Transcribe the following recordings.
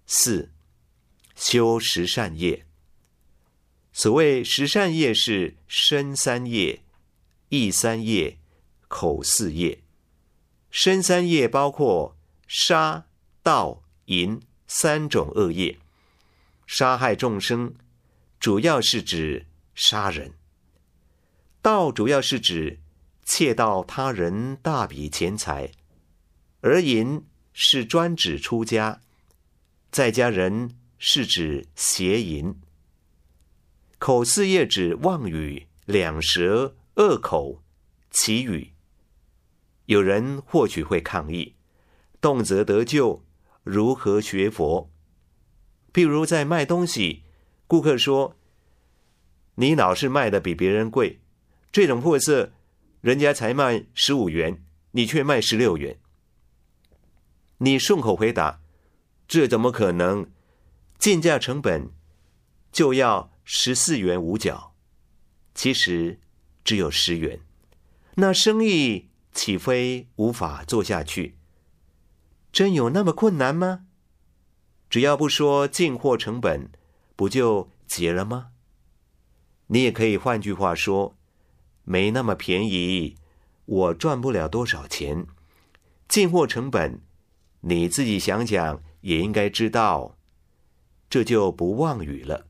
4. 修十善业。所谓十善业是身三业、意三业、口四业。身三业包括杀、盗、淫3种恶业。杀害众生主要是指杀人，盗主要是指窃盗他人大笔钱财，而淫是专指出家，在家人是指邪淫。口四业指妄语、两舌、恶口、绮语。有人或许会抗议，动辄得咎，如何学佛？譬如在卖东西，顾客说，你老是卖的比别人贵，这种货色人家才卖15元，你却卖16元。你顺口回答，这怎么可能？进价成本就要14元5角，其实只有10元，那生意岂非无法做下去？真有那么困难吗？只要不说进货成本，不就结了吗？你也可以换句话说，没那么便宜，我赚不了多少钱。进货成本，你自己想想也应该知道，这就不妄语了。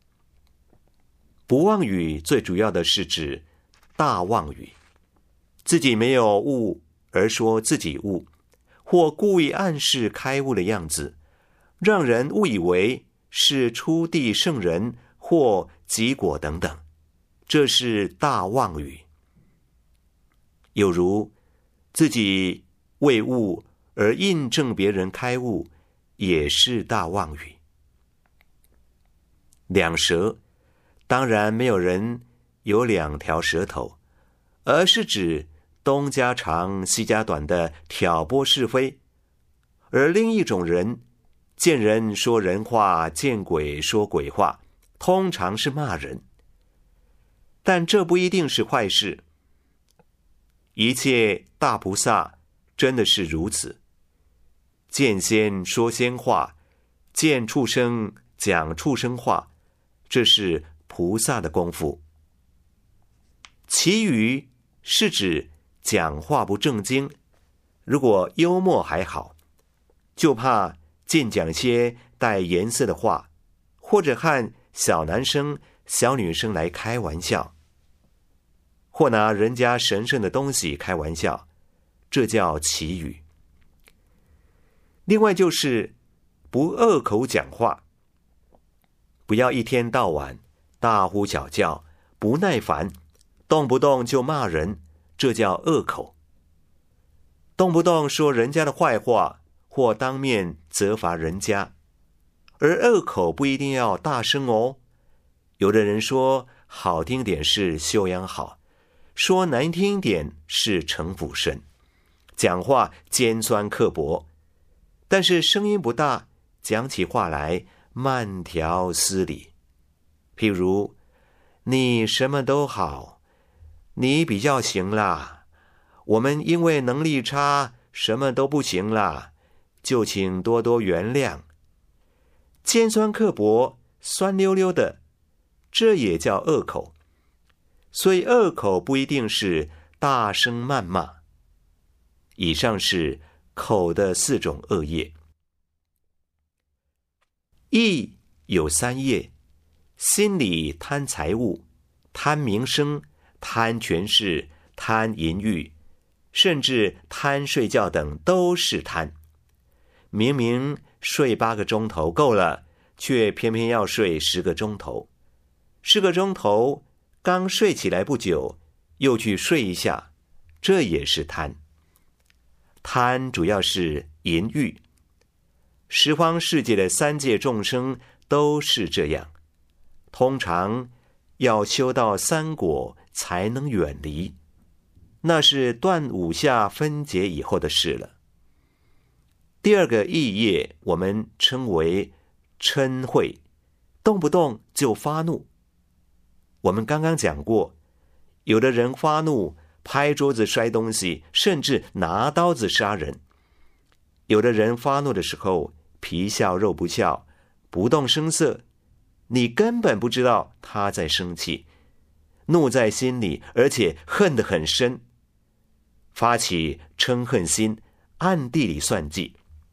不妄语最主要的是指大妄语，自己没有悟而说自己悟，或故意暗示开悟的样子，让人误以为是初地圣人或极果等等，这是大妄语。有如自己未悟而印证别人开悟，也是大妄语。两舌，当然没有人有2条舌头，而是指东家长西家短的挑拨是非。而另一种人，见人说人话，见鬼说鬼话，通常是骂人。但这不一定是坏事。一切大菩萨真的是如此，见仙说仙话，见畜生讲畜生话，这是菩萨的功夫。其余是指讲话不正经，如果幽默还好，就怕尽讲些带颜色的话，或者和小男生小女生来开玩笑，或拿人家神圣的东西开玩笑，这叫绮语。另外就是不恶口讲话，不要一天到晚大呼小叫，不耐烦，动不动就骂人，这叫恶口。动不动说人家的坏话，或当面责罚人家。而恶口不一定要大声哦，有的人说好听点是修养好，说难听点是城府深，讲话尖酸刻薄，但是声音不大，讲起话来慢条斯理。譬如，你什么都好，你比较行啦，我们因为能力差，什么都不行啦，就请多多原谅。尖酸刻薄，酸溜溜的，这也叫恶口。所以恶口不一定是大声谩骂。以上是口的4种恶业。意有3业，心里贪财物、贪名声、贪权势、贪淫欲，甚至贪睡觉等都是贪。明明睡8个钟头够了，却偏偏要睡10个钟头。10个钟头刚睡起来不久，又去睡一下，这也是贪。贪主要是淫欲。十方世界的3界众生都是这样，通常要修到3果才能远离，那是断5下分解以后的事了。第2个意业，我们称为嗔恚，动不动就发怒。我们刚刚讲过，有的人发怒，拍桌子摔东西，甚至拿刀子杀人。有的人发怒的时候， 皮笑肉不笑，不动声色，你根本不知道他在生气，怒在心里，而且恨得很深，发起嗔恨心，暗地里算计。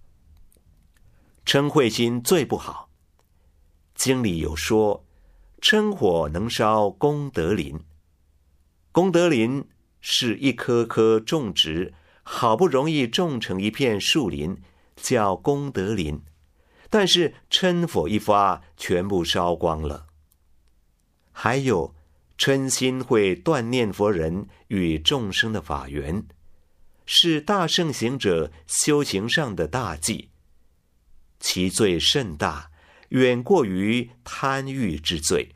嗔恚心最不好，经里有说，嗔火能烧功德林。功德林是一棵棵种植，好不容易种成一片树林，叫功德林，但是嗔火一发，全部烧光了。还有嗔心会断念佛人与众生的法缘，是大乘行者修行上的大忌，其罪甚大，远过于贪欲之罪。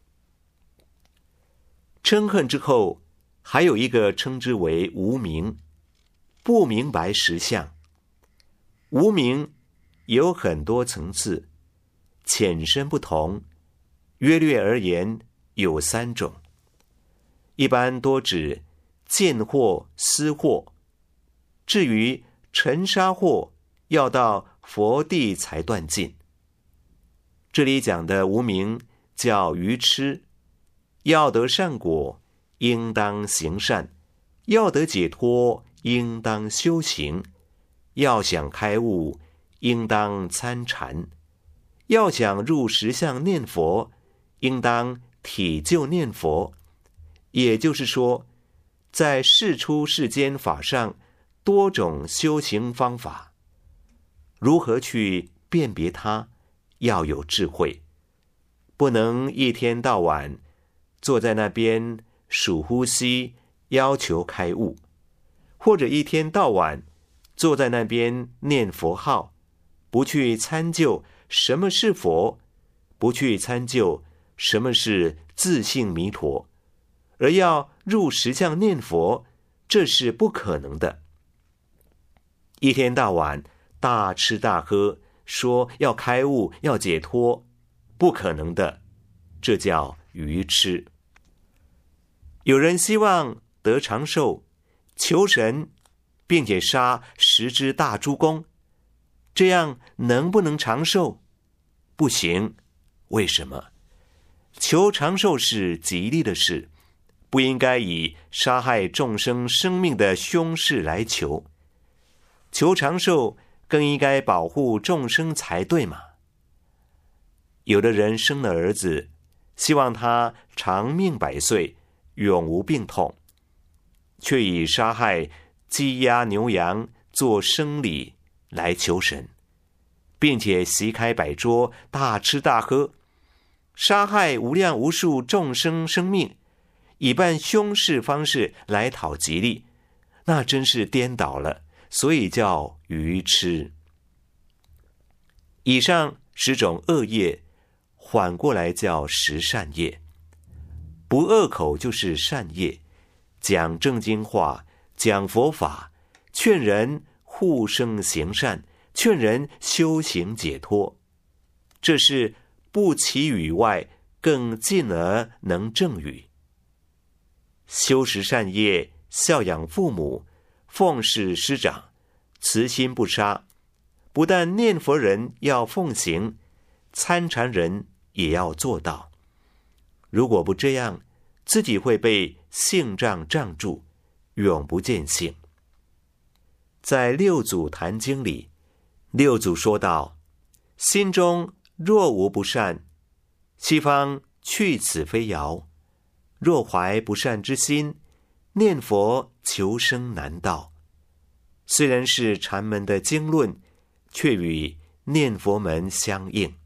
嗔恨之后，还有一个称之为无明，不明白实相。无明有很多层次，浅深不同，约略而言有3种。一般多指见惑、思惑，至于尘沙惑，要到佛地才断尽。这里讲的无明叫愚痴，要得善果，应当行善；要得解脱，应当修行；要想开悟，应当参禅；要想入实相念佛，应当体就念佛。也就是说，在世出世间法上多种修行方法，如何去辨别它，要有智慧，不能一天到晚坐在那边数呼吸，要求开悟，或者一天到晚坐在那边念佛号，不去参究什么是佛，不去参究什么是自性弥陀，而要入实相念佛，这是不可能的。一天到晚大吃大喝，说要开悟要解脱，不可能的，这叫愚痴。有人希望得长寿，求神，并且杀10只大猪公，这样能不能长寿？不行。为什么？求长寿是吉利的事，不应该以杀害众生生命的凶事来求。求长寿更应该保护众生才对嘛。有的人生了儿子，希望他长命100岁，永无病痛，却以杀害鸡鸭牛羊做生礼来求神，并且席开摆桌，大吃大喝，杀害无量无数众生生命，以办凶事方式来讨吉利，那真是颠倒了，所以叫愚痴。以上10种恶业，缓过来叫10善业。不恶口就是善业，讲正经话，讲佛法，劝人护生行善，劝人修行解脱，这是不起语外，更进而能正语。修持善业，孝养父母，奉事师长，慈心不杀，不但念佛人要奉行，参禅人也要做到。如果不这样，自己会被性障障住，永不见性。在六祖坛经里，六祖说道：心中若无不善，西方去此非遥。若怀不善之心，念佛求生难到。虽然是禅门的经论，却与念佛门相应。